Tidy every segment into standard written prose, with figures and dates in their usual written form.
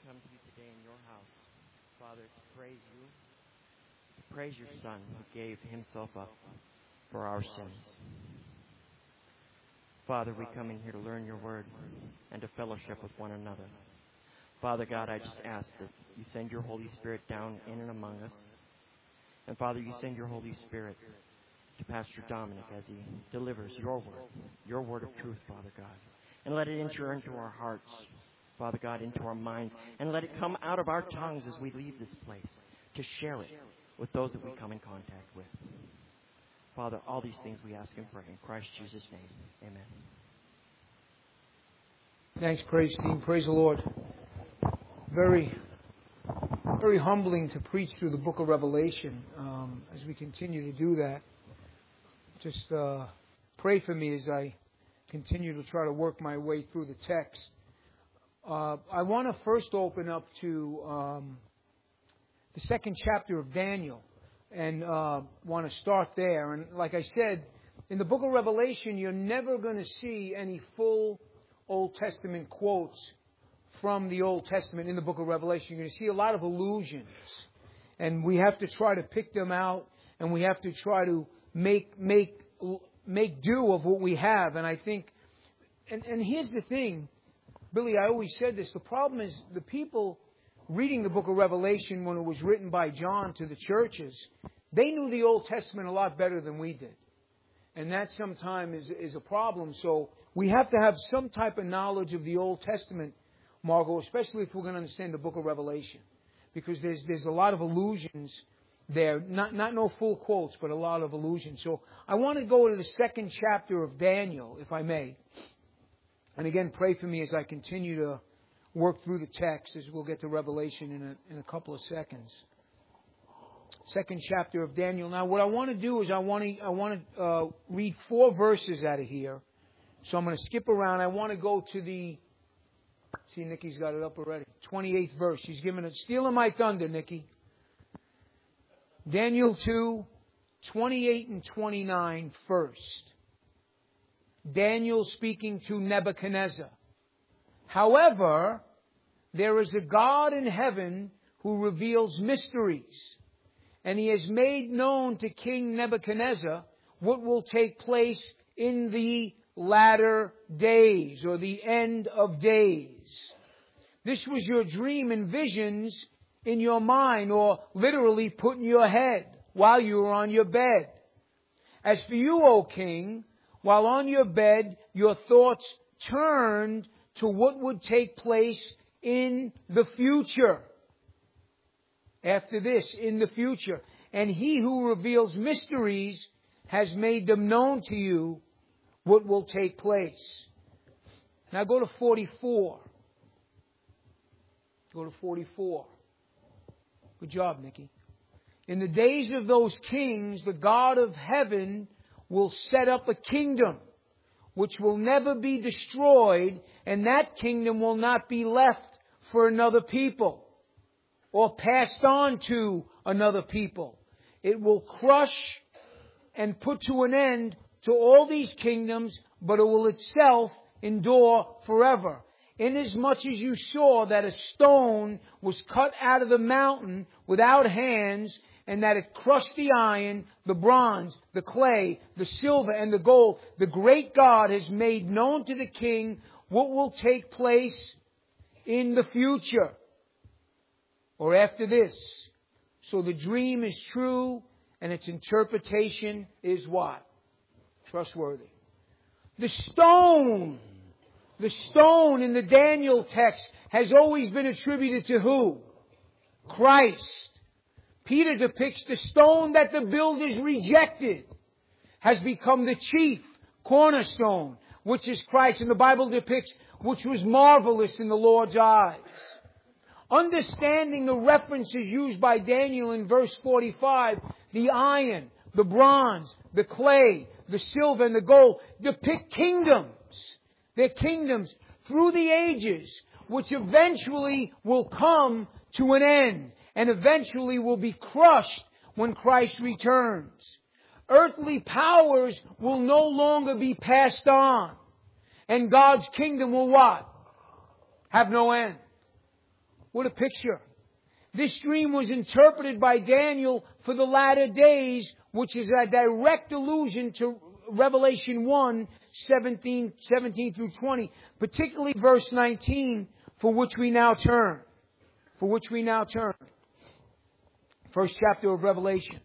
come to you today in your house, Father, to praise you, to praise your Son who gave himself up for our sins. Father, we come in here to learn your word and to fellowship with one another. Father God, I just ask that you send your Holy Spirit down in and among us. And Father, you send your Holy Spirit to Pastor Dominic as he delivers your word of truth, Father God. And let it enter into our hearts, Father God, into our minds. And let it come out of our tongues as we leave this place to share it with those that we come in contact with. Father, all these things we ask and pray in Christ Jesus' name. Amen. Thanks, praise team. Praise the Lord. Very, very humbling to preach through the book of Revelation. As we continue to do that, just pray for me as I continue to try to work my way through the text. I want to first open up to the second chapter of Daniel and want to start there. And like I said, in the book of Revelation, you're never going to see any full Old Testament quotes from the Old Testament in the book of Revelation. You're going to see a lot of allusions. And we have to try to pick them out, and we have to try to make do of what we have. And I think, and here's the thing, Billy, I always said this, the problem is the people reading the book of Revelation when it was written by John to the churches, they knew the Old Testament a lot better than we did. And that sometimes is a problem. So we have to have some type of knowledge of the Old Testament, Margot, especially if we're going to understand the book of Revelation. Because there's a lot of allusions there. Not no full quotes, but a lot of allusions. So I want to go to the second chapter of Daniel, if I may. And again, pray for me as I continue to work through the text, as we'll get to Revelation in a couple of seconds. Second chapter of Daniel. Now, what I want to do is I want to read 4 verses out of here. So I'm going to skip around. I want to go to the... See, Nikki's got it up already. 28th verse. She's stealing my thunder, Nikki. Daniel 2, 28 and 29 first. Daniel speaking to Nebuchadnezzar. However, there is a God in heaven who reveals mysteries, and he has made known to King Nebuchadnezzar what will take place in the latter days, or the end of days. This was your dream and visions in your mind, or literally put in your head while you were on your bed. As for you, O king, while on your bed, your thoughts turned to what would take place in the future. After this, in the future. And he who reveals mysteries has made them known to you what will take place. Now go to 44. Go to 44. Good job, Nikki. In the days of those kings, the God of heaven will set up a kingdom which will never be destroyed, and that kingdom will not be left for another people or passed on to another people. It will crush and put to an end to all these kingdoms, but it will itself endure forever. Inasmuch as you saw that a stone was cut out of the mountain without hands, and that it crushed the iron, the bronze, the clay, the silver, and the gold, the great God has made known to the king what will take place in the future, or after this. So the dream is true, and its interpretation is what? Trustworthy. The stone in the Daniel text has always been attributed to who? Christ. Peter depicts the stone that the builders rejected has become the chief cornerstone, which is Christ. And the Bible depicts which was marvelous in the Lord's eyes. Understanding the references used by Daniel in verse 45, the iron, the bronze, the clay, the silver, and the gold depict kingdoms. They're kingdoms through the ages, which eventually will come to an end and eventually will be crushed when Christ returns. Earthly powers will no longer be passed on. And God's kingdom will what? Have no end. What a picture. This dream was interpreted by Daniel for the latter days, which is a direct allusion to Revelation 1, 17 through 20, particularly verse 19, for which we now turn. First chapter of Revelation.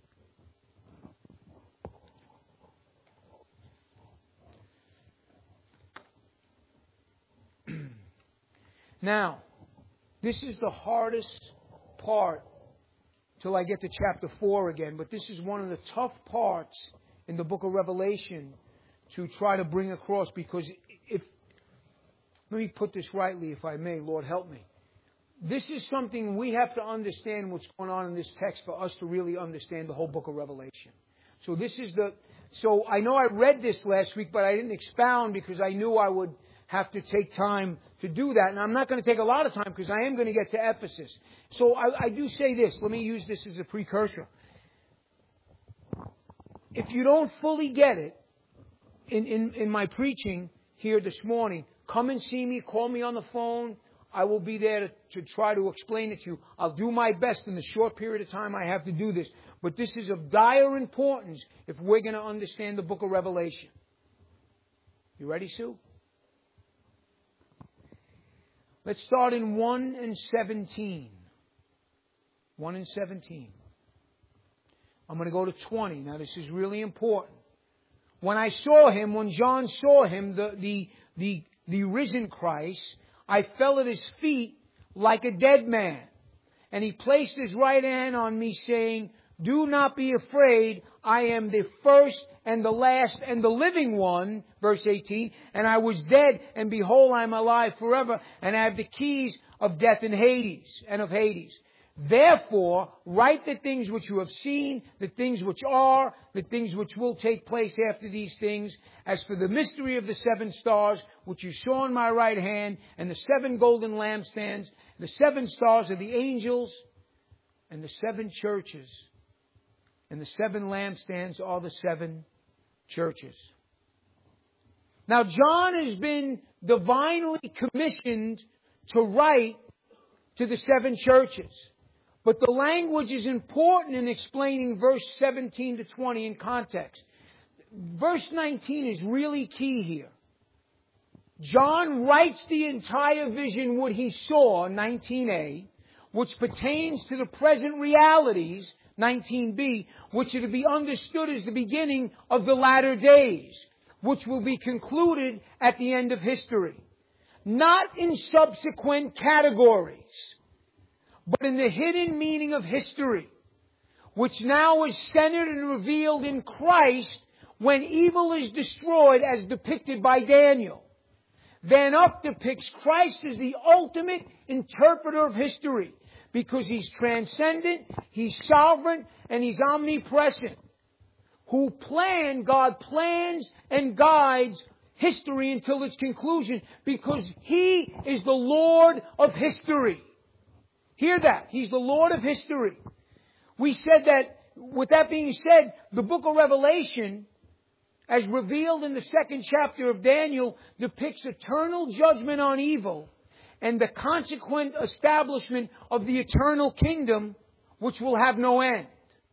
Now, this is the hardest part till I get to chapter 4 again, but this is one of the tough parts in the book of Revelation to try to bring across, because let me put this rightly if I may, Lord help me. This is something we have to understand what's going on in this text for us to really understand the whole book of Revelation. So I know I read this last week, but I didn't expound because I knew I would have to take time to do that. And I'm not going to take a lot of time because I am going to get to Ephesus. So I do say this. Let me use this as a precursor. If you don't fully get it in my preaching here this morning, come and see me. Call me on the phone. I will be there to try to explain it to you. I'll do my best in the short period of time I have to do this. But this is of dire importance if we're going to understand the book of Revelation. You ready, Sue? Let's start in 1 and 17. 1 and 17. I'm going to go to 20. Now this is really important. When John saw him, the risen Christ, I fell at his feet like a dead man. And he placed his right hand on me, saying, do not be afraid. I am the first and the last and the living one. Verse 18. And I was dead, and behold, I am alive forever, and I have the keys of death and of Hades. Therefore, write the things which you have seen, the things which are, the things which will take place after these things. As for the mystery of the 7 stars, which you saw in my right hand, and the 7 golden lampstands, the 7 stars are the angels, and the 7 churches. And the 7 lampstands are the 7 churches. Now, John has been divinely commissioned to write to the 7 churches. But the language is important in explaining verse 17 to 20 in context. Verse 19 is really key here. John writes the entire vision, what he saw, 19a, which pertains to the present realities, 19b, which are to be understood as the beginning of the latter days, which will be concluded at the end of history. Not in subsequent categories, but in the hidden meaning of history, which now is centered and revealed in Christ when evil is destroyed as depicted by Daniel. Van Uck depicts Christ as the ultimate interpreter of history because He's transcendent, He's sovereign, and He's omnipresent. God plans and guides history until its conclusion because He is the Lord of history. Hear that. He's the Lord of history. We said that, with that being said, the book of Revelation, as revealed in the 2nd chapter of Daniel, depicts eternal judgment on evil and the consequent establishment of the eternal kingdom, which will have no end.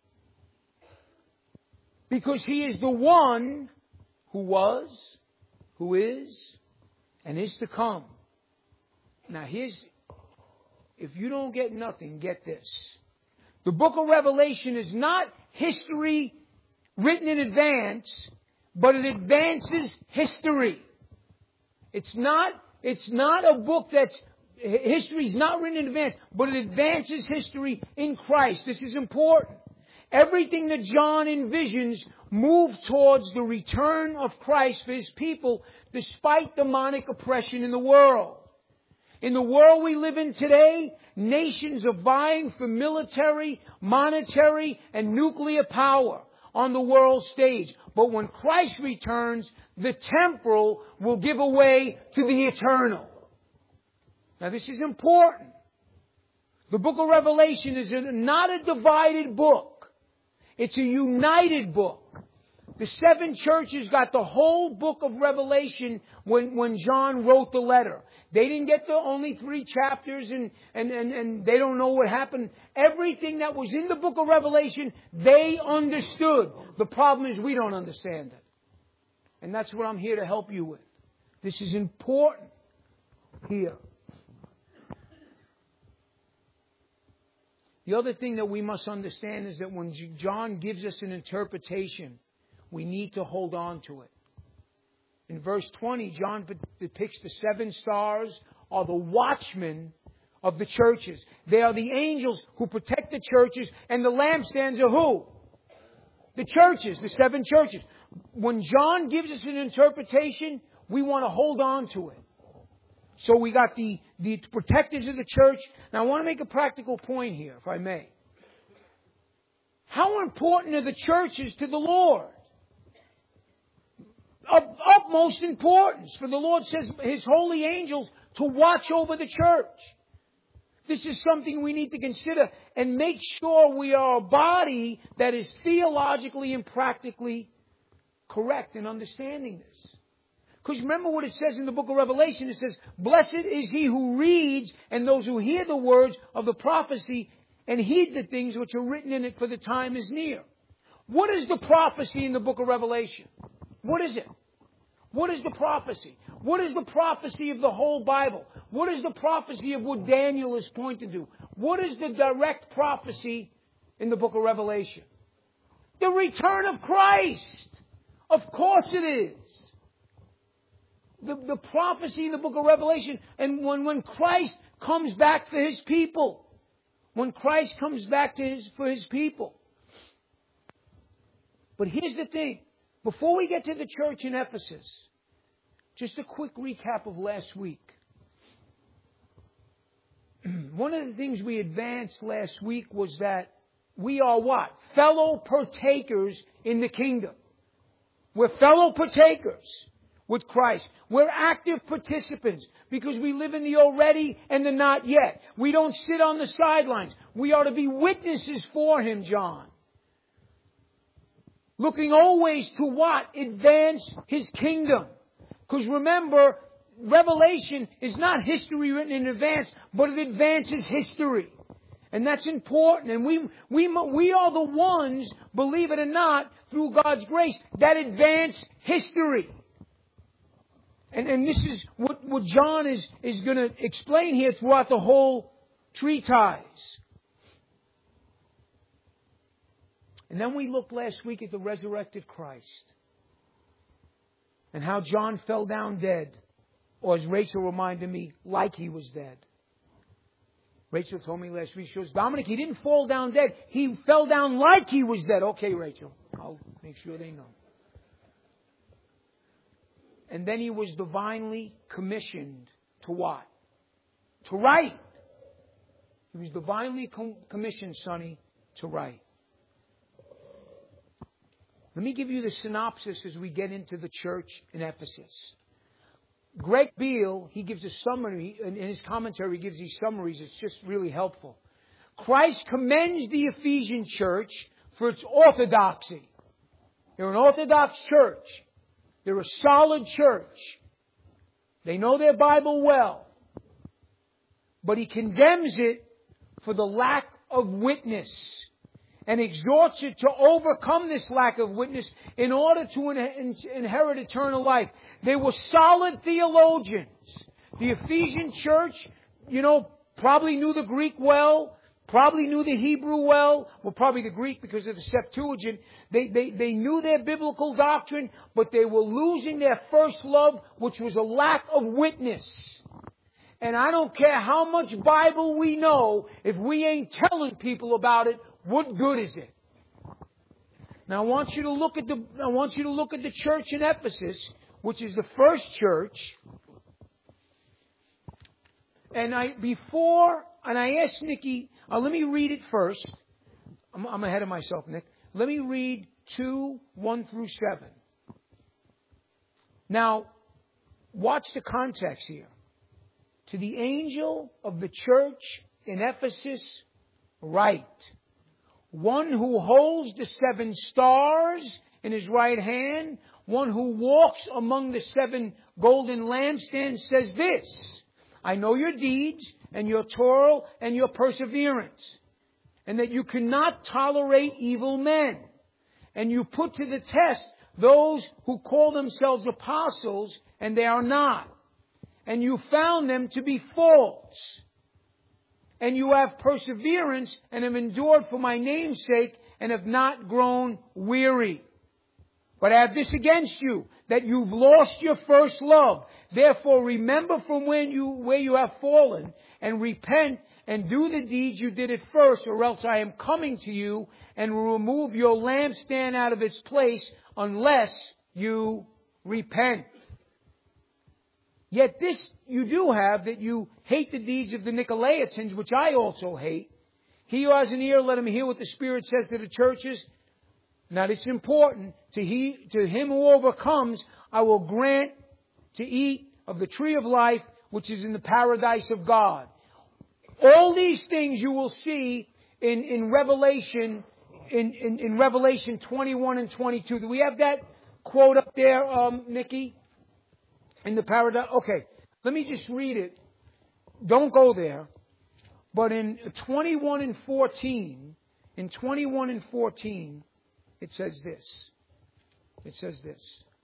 Because He is the one who was, who is, and is to come. Now if you don't get nothing, get this. The book of Revelation is not history written in advance, but it advances history. It's not a book history is not written in advance, but it advances history in Christ. This is important. Everything that John envisions moves towards the return of Christ for His people, despite demonic oppression in the world. In the world we live in today, nations are vying for military, monetary, and nuclear power on the world stage. But when Christ returns, the temporal will give way to the eternal. Now this is important. The book of Revelation is not a divided book. It's a united book. The 7 churches got the whole book of Revelation when John wrote the letter. They didn't get the only 3 chapters and they don't know what happened. Everything that was in the book of Revelation, they understood. The problem is we don't understand it. And that's what I'm here to help you with. This is important here. The other thing that we must understand is that when John gives us an interpretation, we need to hold on to it. In verse 20, John depicts the 7 stars are the watchmen of the churches. They are the angels who protect the churches, and the lampstands are who? The churches, the 7 churches. When John gives us an interpretation, we want to hold on to it. So we got the protectors of the church. Now I want to make a practical point here, if I may. How important are the churches to the Lord? Of utmost importance. For the Lord says His holy angels to watch over the church. This is something we need to consider and make sure we are a body that is theologically and practically correct in understanding this. Because remember what it says in the book of Revelation. It says, blessed is he who reads and those who hear the words of the prophecy and heed the things which are written in it, for the time is near. What is the prophecy in the book of Revelation? What is it? What is the prophecy? What is the prophecy of the whole Bible? What is the prophecy of what Daniel is pointing to? What is the direct prophecy in the book of Revelation? The return of Christ. Of course it is. The prophecy in the book of Revelation, and when Christ comes back for His people. When Christ comes back for His people. But here's the thing. Before we get to the church in Ephesus, just a quick recap of last week. One of the things we advanced last week was that we are what? Fellow partakers in the kingdom. We're fellow partakers with Christ. We're active participants because we live in the already and the not yet. We don't sit on the sidelines. We are to be witnesses for Him, John. Looking always to what? Advance His kingdom. Because remember, Revelation is not history written in advance, but it advances history. And that's important. And we are the ones, believe it or not, through God's grace, that advance history. And this is what John is going to explain here throughout the whole treatise. And then we looked last week at the resurrected Christ. And how John fell down dead. Or as Rachel reminded me, like he was dead. Rachel told me last week, she goes, Dominic, he didn't fall down dead. He fell down like he was dead. Okay, Rachel. I'll make sure they know. And then he was divinely commissioned to what? To write. He was divinely commissioned, Sonny, to write. Let me give you the synopsis as we get into the church in Ephesus. Greg Beale, he gives a summary, in his commentary he gives these summaries, it's just really helpful. Christ commends the Ephesian church for its orthodoxy. They're an orthodox church. They're a solid church. They know their Bible well. But he condemns it for the lack of witness and exhorts it to overcome this lack of witness in order to inherit eternal life. They were solid theologians. The Ephesian church, probably knew the Greek well, probably knew the Hebrew well, probably the Greek because of the Septuagint. They knew their biblical doctrine, but they were losing their first love, which was a lack of witness. And I don't care how much Bible we know, if we ain't telling people about it, what good is it? Now I want you to look at the church in Ephesus, which is the first church. And I asked Nikki, let me read it first. I'm ahead of myself, Nick. Let me read 2:1-7. Now, watch the context here. To the angel of the church in Ephesus, write. One who holds the 7 stars in his right hand, one who walks among the 7 golden lampstands, says this: I know your deeds and your toil and your perseverance, and that you cannot tolerate evil men. And you put to the test those who call themselves apostles, and they are not. And you found them to be false. And you have perseverance and have endured for my name's sake and have not grown weary. But I have this against you, that you've lost your first love. Therefore remember from where you have fallen, and repent and do the deeds you did at first, or else I am coming to you and will remove your lampstand out of its place unless you repent. Yet this you do have, that you hate the deeds of the Nicolaitans, which I also hate. He who has an ear, let him hear what the Spirit says to the churches. Now this is important. To him who overcomes, I will grant to eat of the tree of life, which is in the paradise of God. All these things you will see in Revelation, in Revelation 21 and 22. Do we have that quote up there, Nikki? In the paradise? Okay. Let me just read it. Don't go there. But in 21 and 14, it says this. It says this.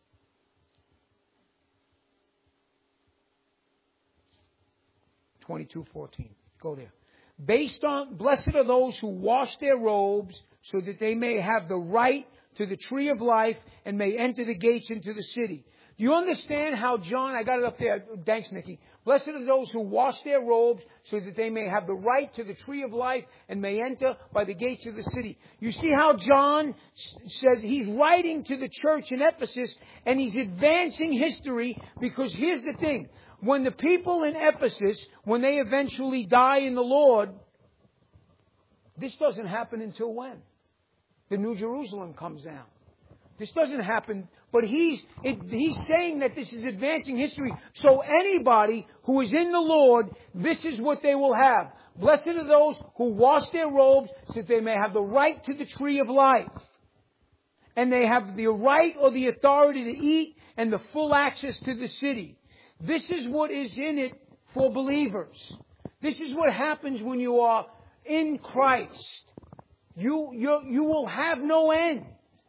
(22:14). Go there. Blessed are those who wash their robes, so that they may have the right to the tree of life and may enter the gates into the city. Do you understand how John, I got it up there, thanks Nikki. Blessed are those who wash their robes, so that they may have the right to the tree of life and may enter by the gates of the city. You see how John says he's writing to the church in Ephesus, and he's advancing history, because here's the thing. When the people in Ephesus, when they eventually die in the Lord, this doesn't happen until when? The New Jerusalem comes down. This doesn't happen, but he's saying that this is advancing history. So anybody who is in the Lord, this is what they will have. Blessed are those who wash their robes, so that they may have the right to the tree of life. And they have the right or the authority to eat and the full access to the city. This is what is in it for believers. This is what happens when you are in Christ. You will have no end.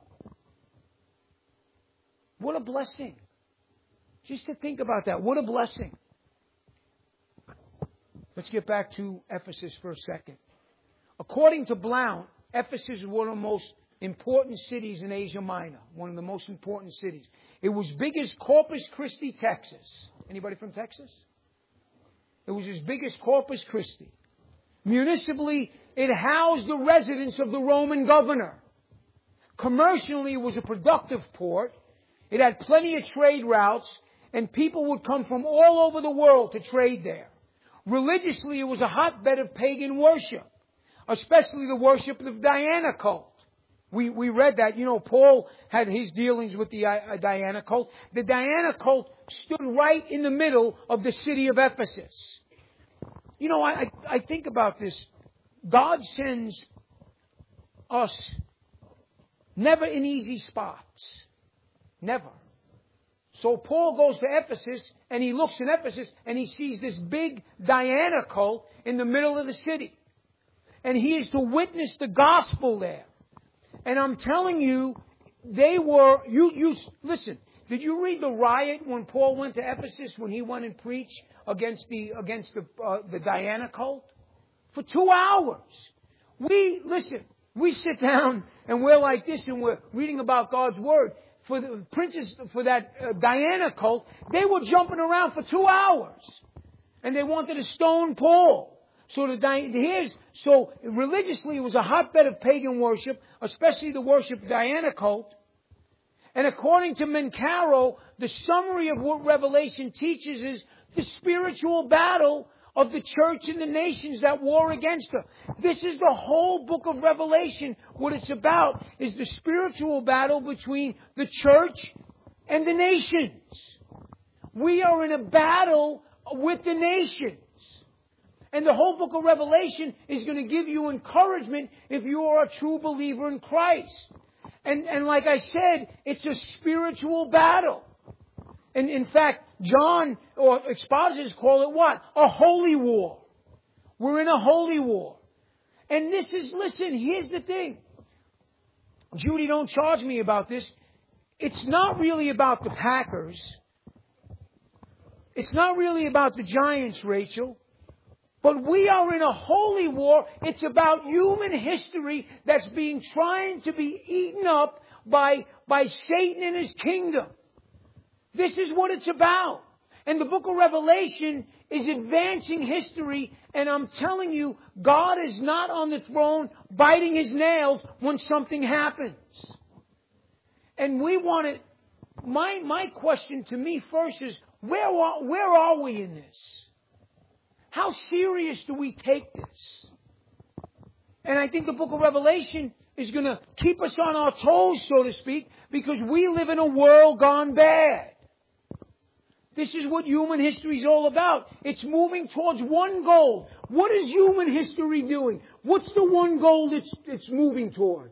What a blessing. Just to think about that. What a blessing. Let's get back to Ephesus for a second. According to Blount, Ephesus is one of the most important cities in Asia Minor. One of the most important cities. It was big as Corpus Christi, Texas. Anybody from Texas? It was as big as Corpus Christi. Municipally, it housed the residence of the Roman governor. Commercially, it was a productive port. It had plenty of trade routes, and people would come from all over the world to trade there. Religiously, it was a hotbed of pagan worship, especially the worship of the Diana cult. We read that. You know, Paul had his dealings with the Diana cult. The Diana cult stood right in the middle of the city of Ephesus. You know, I think about this. God sends us never in easy spots. Never. So Paul goes to Ephesus, and he looks in Ephesus, and he sees this big Diana cult in the middle of the city. And he is to witness the gospel there. And I'm telling you, they were, listen, did you read the riot when Paul went to Ephesus, when he went and preached against the Diana cult? For 2 hours. We sit down and we're like this and we're reading about God's Word. For the princes, for that Diana cult, they were jumping around for 2 hours. And they wanted to stone Paul. So religiously it was a hotbed of pagan worship, especially the worship of Diana cult. And according to Mencaro, the summary of what Revelation teaches is the spiritual battle of the church and the nations that war against her. This is the whole book of Revelation. What it's about is the spiritual battle between the church and the nations. We are in a battle with the nations. And the whole book of Revelation is going to give you encouragement if you are a true believer in Christ. And like I said, it's a spiritual battle. And in fact, John or expositors call it what? A holy war. We're in a holy war. And this is, listen, here's the thing. Judy, don't charge me about this. It's not really about the Packers. It's not really about the Giants, Rachel. But we are in a holy war. It's about human history that's trying to be eaten up by Satan and his kingdom. This is what it's about. And the book of Revelation is advancing history. And I'm telling you, God is not on the throne biting his nails when something happens. And we want it. My question to me first is, where are we in this? How serious do we take this? And I think the book of Revelation is going to keep us on our toes, so to speak, because we live in a world gone bad. This is what human history is all about. It's moving towards one goal. What is human history doing? What's the one goal it's moving towards?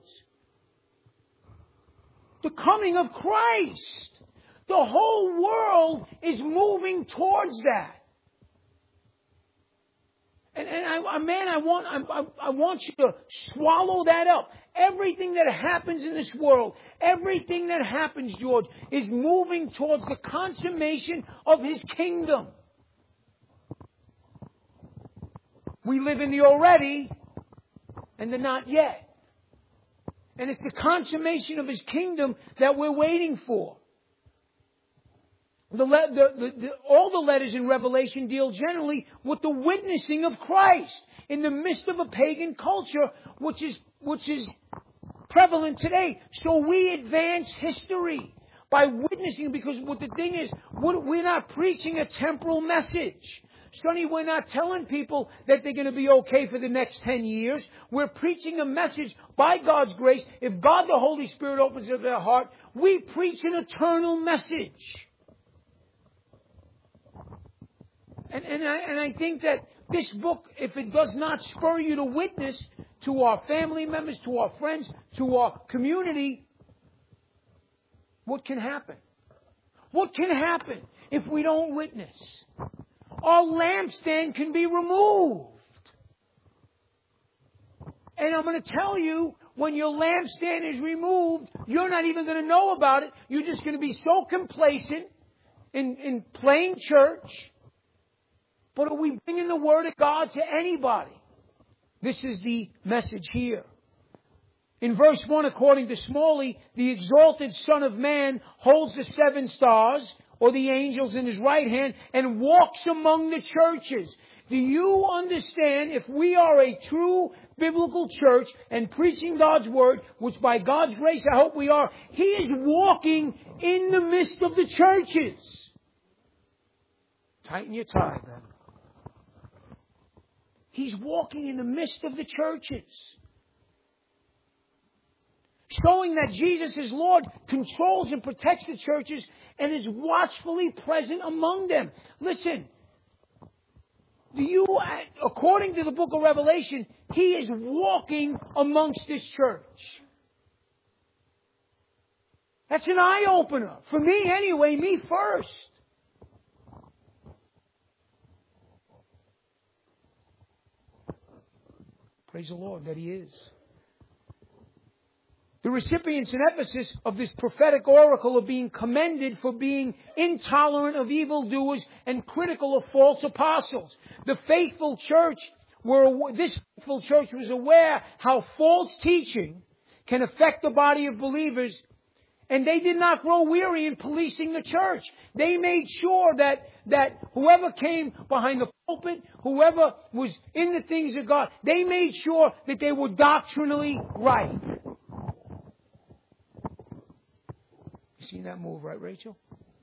The coming of Christ. The whole world is moving towards that. And I want you to swallow that up. Everything that happens in this world, everything that happens, George, is moving towards the consummation of his kingdom. We live in the already and the not yet. And it's the consummation of his kingdom that we're waiting for. All the letters in Revelation deal generally with the witnessing of Christ in the midst of a pagan culture, which is prevalent today. So we advance history by witnessing, because what the thing is, we're not preaching a temporal message. Sonny, we're not telling people that they're going to be okay for the next 10 years. We're preaching a message by God's grace. If God the Holy Spirit opens up their heart, we preach an eternal message. And I think that this book, if it does not spur you to witness to our family members, to our friends, to our community, what can happen? What can happen if we don't witness? Our lampstand can be removed. And I'm going to tell you, when your lampstand is removed, you're not even going to know about it. You're just going to be so complacent in playing church. But are we bringing the Word of God to anybody? This is the message here. In verse 1, according to Smalley, the exalted Son of Man holds the 7 stars, or the angels, in his right hand, and walks among the churches. Do you understand, if we are a true biblical church and preaching God's Word, which by God's grace I hope we are, He is walking in the midst of the churches. Tighten your tie, then. He's walking in the midst of the churches. Showing that Jesus is Lord, controls and protects the churches, and is watchfully present among them. Listen, according to the book of Revelation, He is walking amongst this church. That's an eye-opener. For me anyway, me first. Praise the Lord that He is. The recipients in Ephesus of this prophetic oracle are being commended for being intolerant of evildoers and critical of false apostles. This faithful church was aware how false teaching can affect the body of believers, and they did not grow weary in policing the church. They made sure that whoever came behind the pulpit, whoever was in the things of God, they made sure that they were doctrinally right. You seen that move, right, Rachel?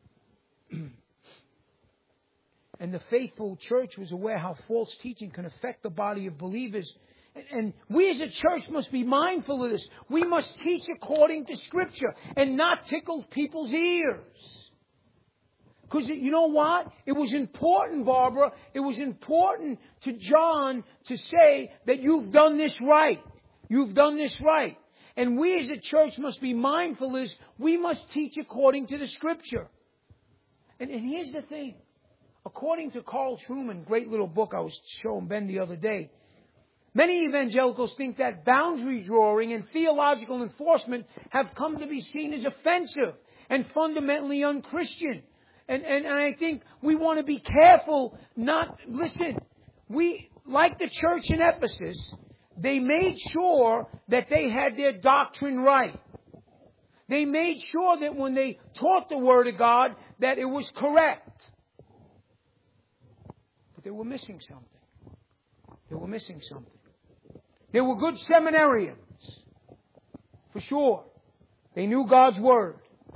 And the faithful church was aware how false teaching can affect the body of believers. And we as a church must be mindful of this. We must teach according to Scripture and not tickle people's ears. Because you know what? It was important, Barbara. It was important to John to say that you've done this right. You've done this right. And we as a church must be mindful is we must teach according to the Scripture. And here's the thing. According to Carl Trueman, great little book I was showing Ben the other day, many evangelicals think that boundary drawing and theological enforcement have come to be seen as offensive and fundamentally unchristian. And I think we want to be careful not... Listen, we, like the church in Ephesus, they made sure that they had their doctrine right. They made sure that when they taught the Word of God, that it was correct. But they were missing something. They were missing something. They were good seminarians, for sure. They knew God's Word.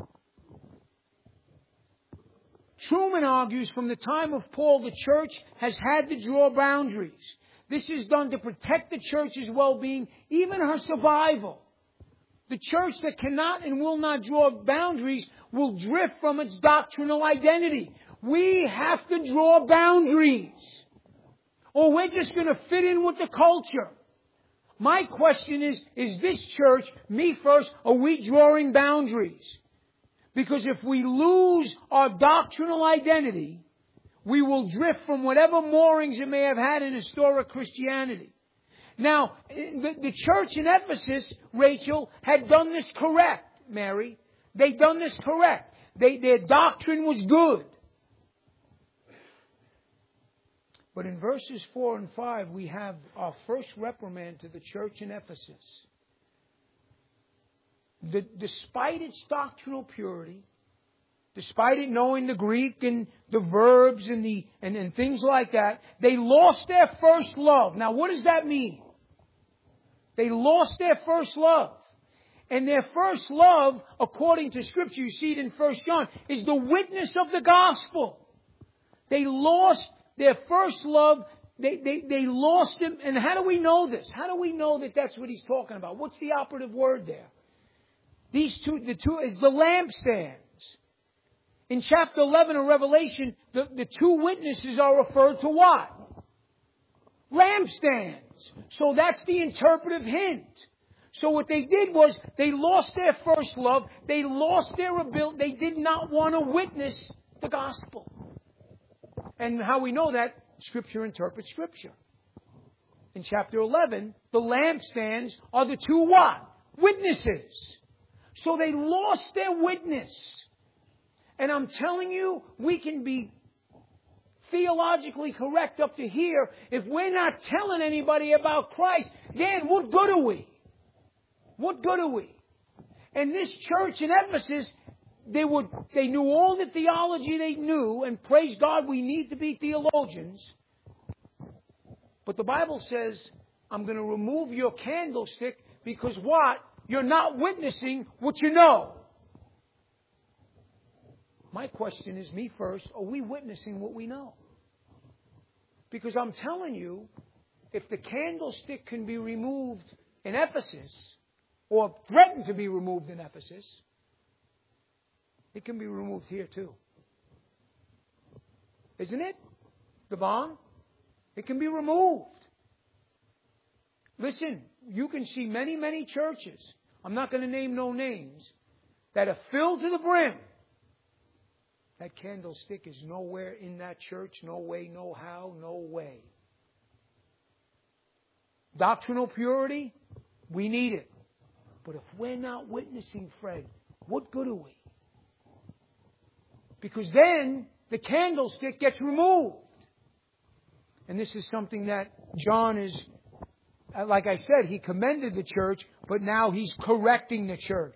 Trueman argues from the time of Paul, the church has had to draw boundaries. This is done to protect the church's well-being, even her survival. The church that cannot and will not draw boundaries will drift from its doctrinal identity. We have to draw boundaries, or we're just going to fit in with the culture. My question is this church, me first, are we drawing boundaries? Because if we lose our doctrinal identity, we will drift from whatever moorings it may have had in historic Christianity. Now, the church in Ephesus, Rachel, had done this correct, Mary. They'd done this correct. Their doctrine was good. But in verses 4 and 5, we have our first reprimand to the church in Ephesus. Despite its doctrinal purity, despite it knowing the Greek and the verbs and things like that, they lost their first love. Now, what does that mean? They lost their first love. And their first love, according to Scripture, you see it in 1 John, is the witness of the gospel. They lost their first love. They lost him. And how do we know this? How do we know that that's what he's talking about? What's the operative word there? The two is the lampstands. In chapter 11 of Revelation, the two witnesses are referred to what? Lampstands. So that's the interpretive hint. So what they did was they lost their first love. They lost their ability. They did not want to witness the gospel. And how we know that? Scripture interprets Scripture. In chapter 11, the lampstands are the two what? Witnesses. So they lost their witness. And I'm telling you, we can be theologically correct up to here. If we're not telling anybody about Christ, then what good are we? What good are we? And this church in Ephesus, they knew all the theology they knew, and praise God, we need to be theologians. But the Bible says, I'm going to remove your candlestick because what? You're not witnessing what you know. My question is, me first, are we witnessing what we know? Because I'm telling you, if the candlestick can be removed in Ephesus, or threatened to be removed in Ephesus, it can be removed here too. Isn't it? The bomb? It can be removed. Listen, you can see many, many churches, I'm not going to name no names, that are filled to the brim. That candlestick is nowhere in that church. No way, no how, no way. Doctrinal purity, we need it. But if we're not witnessing, Fred, what good are we? Because then the candlestick gets removed. And this is something that John is, like I said, he commended the church, but now he's correcting the church.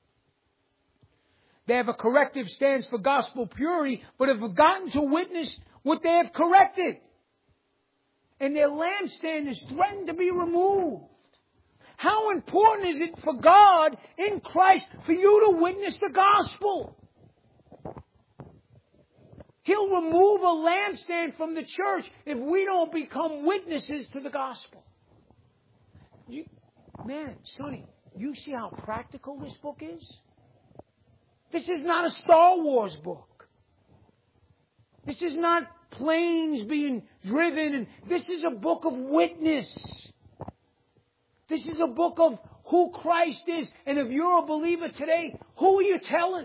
They have a corrective stance for gospel purity, but have forgotten to witness what they have corrected. And their lampstand is threatened to be removed. How important is it for God in Christ for you to witness the gospel? He'll remove a lampstand from the church if we don't become witnesses to the gospel. Man, Sonny, you see how practical this book is? This is not a Star Wars book. This is not planes being driven. And this is a book of witness. This is a book of who Christ is. And if you're a believer today, who are you telling?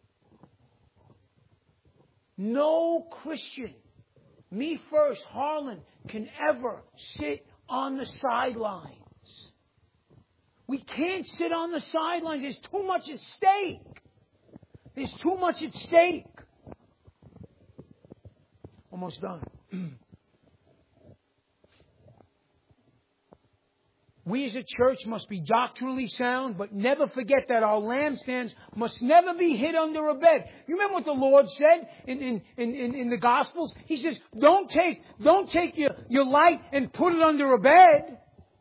No Christian, me first, Harlan, can ever sit on the sidelines. We can't sit on the sidelines. There's too much at stake. There's too much at stake. Almost done. We as a church must be doctrinally sound, but never forget that our lampstands must never be hid under a bed. You remember what the Lord said in the Gospels? He says, don't take your light and put it under a bed.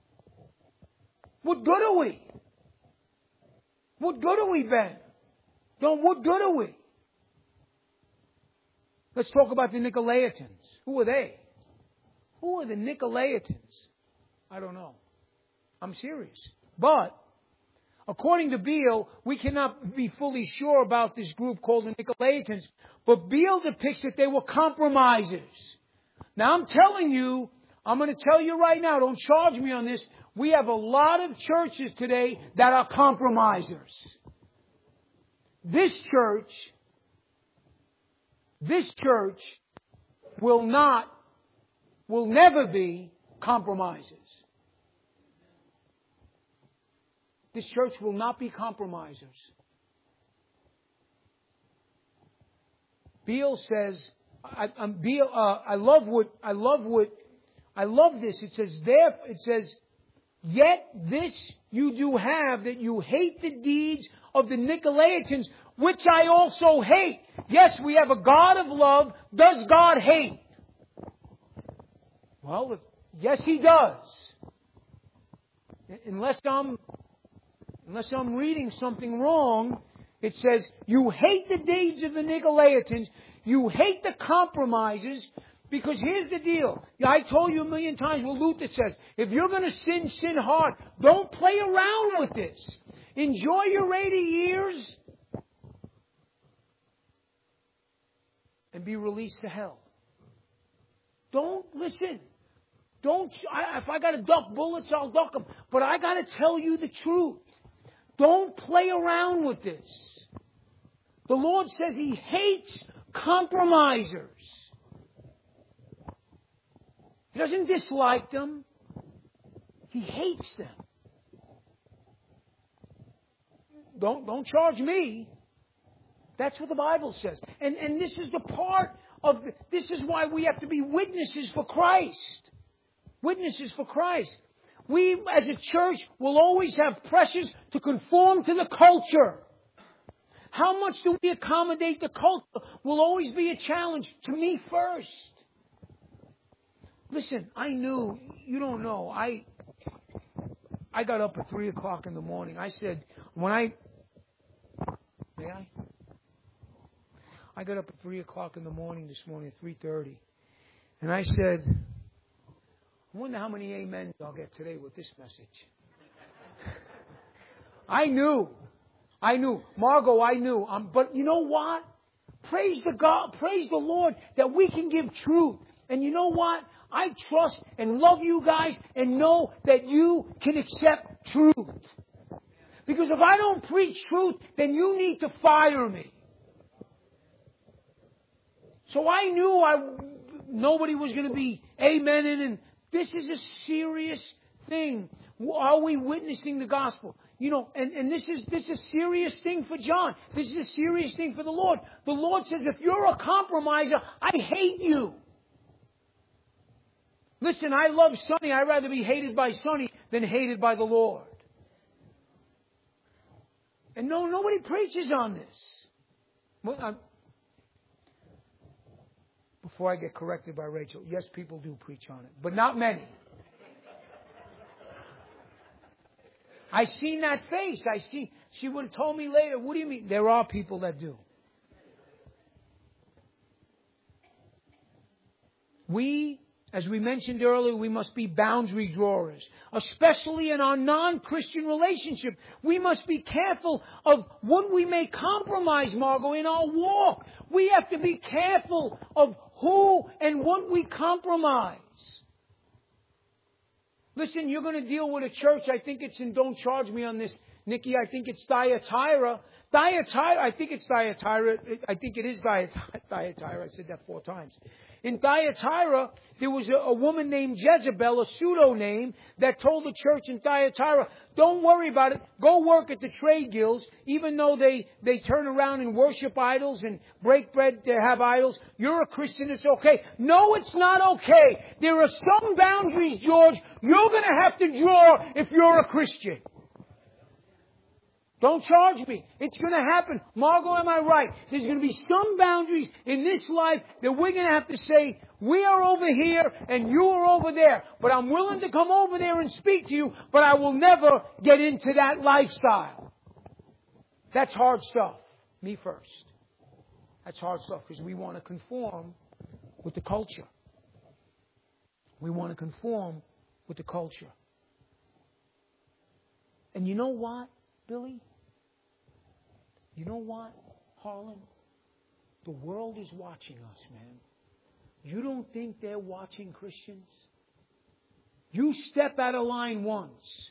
What good are we? What good are we, Ben? What good are we? Let's talk about the Nicolaitans. Who are they? Who are the Nicolaitans? I don't know. I'm serious. But, according to Beale, we cannot be fully sure about this group called the Nicolaitans, but Beale depicts that they were compromisers. Now, I'm telling you, I'm going to tell you right now, don't charge me on this, we have a lot of churches today that are compromisers. This church will never be compromisers. This church will not be compromisers. Beale says, I love this. It says, yet this you do have, that you hate the deeds of the Nicolaitans, which I also hate. Yes, we have a God of love. Does God hate? Well, yes, He does. Unless I'm reading something wrong, it says, you hate the deeds of the Nicolaitans, you hate the compromisers, because here's the deal. I told you a million times what Luther says. If you're going to sin, sin hard. Don't play around with this. Enjoy your 80 years and be released to hell. Don't listen. If I got to duck bullets, I'll duck them. But I got to tell you the truth. Don't play around with this. The Lord says He hates compromisers. He doesn't dislike them. He hates them. Don't charge me. That's what the Bible says. And this is the part of this is why we have to be witnesses for Christ. Witnesses for Christ. We, as a church, will always have pressures to conform to the culture. How much do we accommodate the culture will always be a challenge to me first. Listen, I knew, you don't know, I got up at 3 o'clock in the morning. I said, may I? I got up at 3 o'clock in the morning this morning, at 3:30. And I said, I wonder how many amens I'll get today with this message. I knew. Margot, I knew. But you know what? Praise the Lord that we can give truth. And you know what? I trust and love you guys and know that you can accept truth. Because if I don't preach truth, then you need to fire me. So I knew nobody was going to be amening, and this is a serious thing. Are we witnessing the gospel? You know, and this is a serious thing for John. This is a serious thing for the Lord. The Lord says, if you're a compromiser, I hate you. Listen, I love Sonny. I'd rather be hated by Sonny than hated by the Lord. And nobody preaches on this. Well, before I get corrected by Rachel, yes, people do preach on it, but not many. I seen that face. She would have told me later, what do you mean? There are people that do. As we mentioned earlier, we must be boundary drawers. Especially in our non-Christian relationship. We must be careful of what we may compromise, Margot, in our walk. We have to be careful of who and what we compromise. Listen, you're going to deal with a church. I think it's in, don't charge me on this, Nikki. I think it's Thyatira. I think it's Thyatira. I think it is Thyatira. I said that 4 times. In Thyatira, there was a woman named Jezebel, a pseudo name, that told the church in Thyatira, don't worry about it. Go work at the trade guilds. Even though they turn around and worship idols and break bread to have idols, you're a Christian, it's okay. No, it's not okay. There are some boundaries, George, you're going to have to draw if you're a Christian. Don't charge me. It's going to happen. Margot, am I right? There's going to be some boundaries in this life that we're going to have to say, we are over here and you are over there. But I'm willing to come over there and speak to you, but I will never get into that lifestyle. That's hard stuff. Me first. That's hard stuff because we want to conform with the culture. We want to conform with the culture. And you know what, Billy? You know what, Harlan? The world is watching us, man. You don't think they're watching Christians? You step out of line once.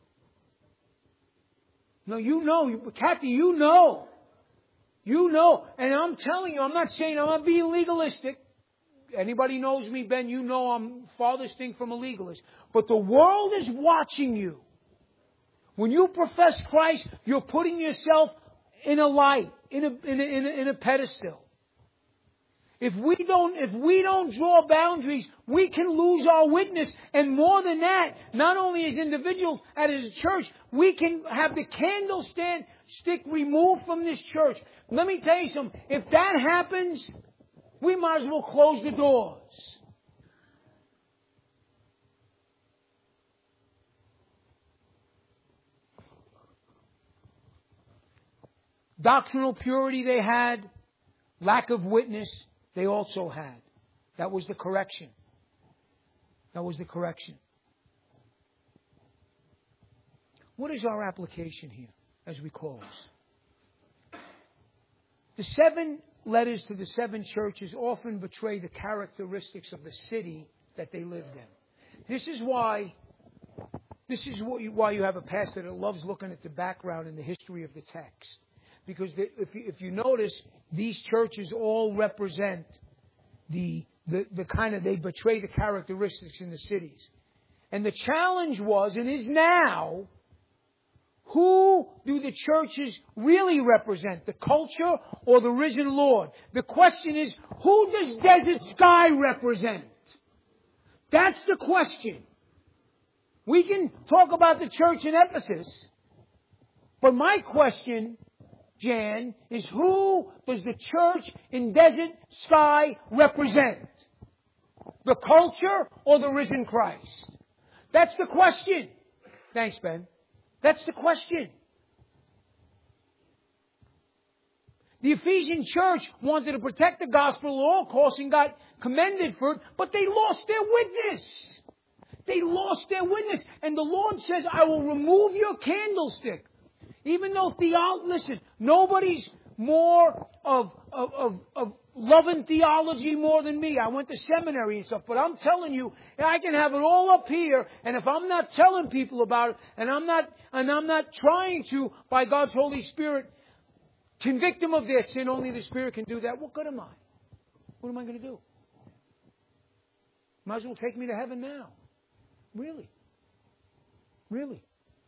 No, you know. Kathy, you know. You know. And I'm telling you, I'm not saying I'm not being legalistic. Anybody knows me, Ben, you know I'm farthest thing from a legalist. But the world is watching you. When you profess Christ, you're putting yourself in a light, in a pedestal. If we don't draw boundaries, we can lose our witness. And more than that, not only as individuals, as a church, we can have the candlestick removed from this church. Let me tell you something. If that happens, we might as well close the doors. Doctrinal purity they had. Lack of witness they also had. That was the correction. That was the correction. What is our application here as we close? The 7 letters to the 7 churches often betray the characteristics of the city that they lived in. This is why you have a pastor that loves looking at the background and the history of the text. Because if you notice, these churches all represent the kind of, they betray the characteristics in the cities. And the challenge was, and is now, who do the churches really represent? The culture or the risen Lord? The question is, who does Desert Sky represent? That's the question. We can talk about the church in Ephesus, but my question, Jan, is who does the church in Desert Sky represent? The culture or the risen Christ? That's the question. Thanks, Ben. That's the question. The Ephesian church wanted to protect the gospel at all costs and got commended for it, but they lost their witness. They lost their witness. And the Lord says, I will remove your candlestick. Even though listen, nobody's more of loving theology more than me. I went to seminary and stuff, but I'm telling you, I can have it all up here, and if I'm not telling people about it, and I'm not trying to, by God's Holy Spirit, convict them of their sin, only the Spirit can do that. What good am I? What am I going to do? Might as well take me to heaven now. Really? Really?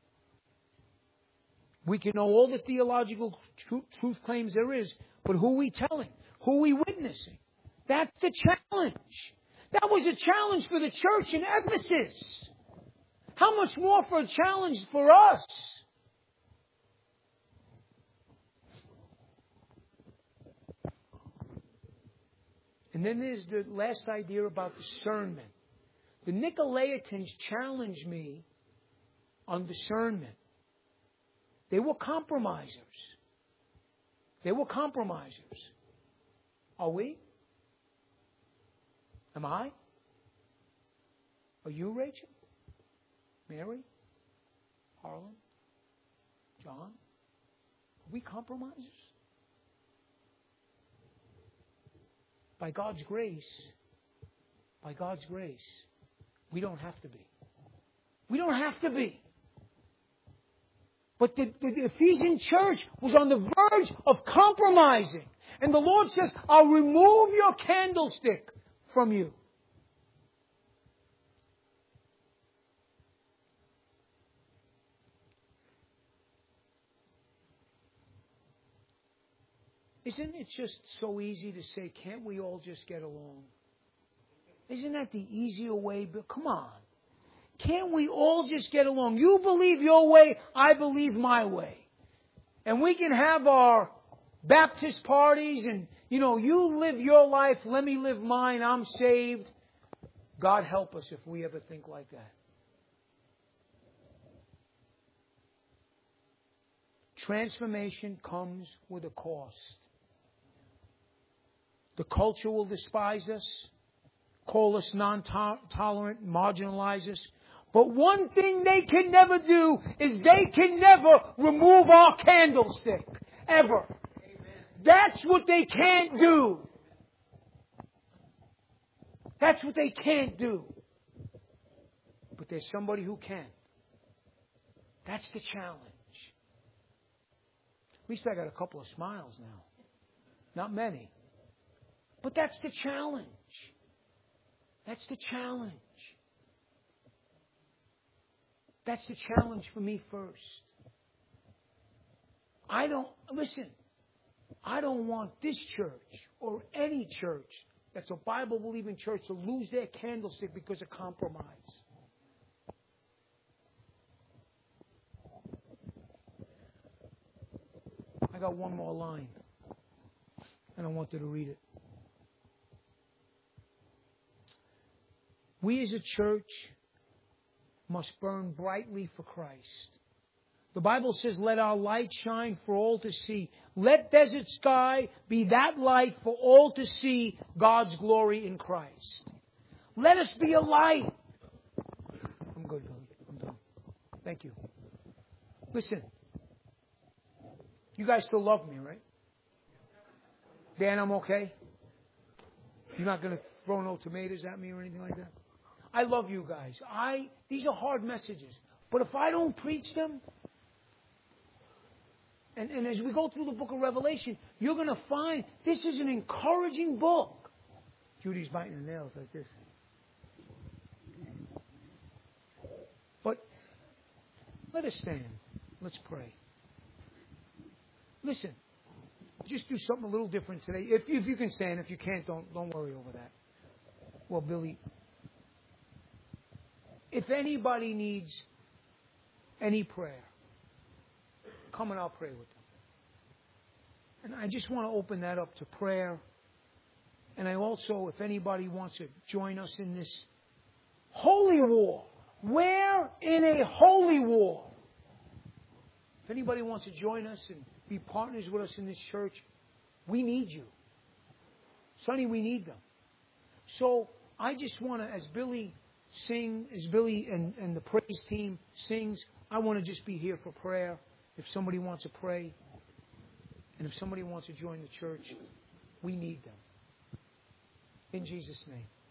We can know all the theological truth claims there is, but who are we telling? Who are we witnessing? That's the challenge. That was a challenge for the church in Ephesus. How much more for a challenge for us? And then there's the last idea about discernment. The Nicolaitans challenged me on discernment. They were compromisers. They were compromisers. Are we? Am I? Are you, Rachel? Mary? Harlan? John? Are we compromisers? By God's grace, we don't have to be. We don't have to be. But the Ephesian church was on the verge of compromising. And the Lord says, I'll remove your candlestick from you. Isn't it just so easy to say, can't we all just get along? Isn't that the easier way? But come on. Can't we all just get along? You believe your way, I believe my way. And we can have our Baptist parties and, you live your life, let me live mine, I'm saved. God help us if we ever think like that. Transformation comes with a cost. The culture will despise us, call us non-tolerant, marginalize us. But one thing they can never do is they can never remove our candlestick. Ever. Amen. That's what they can't do. That's what they can't do. But there's somebody who can. That's the challenge. At least I got a couple of smiles now. Not many. But that's the challenge. That's the challenge. That's the challenge for me first. I don't want this church or any church that's a Bible-believing church to lose their candlestick because of compromise. I got one more line, and I wanted to read it. We as a church must burn brightly for Christ. The Bible says, let our light shine for all to see. Let Desert Sky be that light for all to see God's glory in Christ. Let us be a light. I'm good, Billy. I'm done. Thank you. Listen. You guys still love me, right? Dan, I'm okay? You're not going to throw no tomatoes at me or anything like that? I love you guys. These are hard messages. But if I don't preach them, and as we go through the book of Revelation, you're going to find this is an encouraging book. Judy's biting her nails like this. But let us stand. Let's pray. Listen, just do something a little different today. If you can stand, if you can't, don't worry over that. Well, Billy, if anybody needs any prayer, come and I'll pray with them. And I just want to open that up to prayer. And I also, if anybody wants to join us in this holy war, we're in a holy war. If anybody wants to join us and be partners with us in this church, we need you. Sonny, we need them. So I just want to, as Billy and the praise team sings, I want to just be here for prayer. If somebody wants to pray, and if somebody wants to join the church, we need them. In Jesus' name.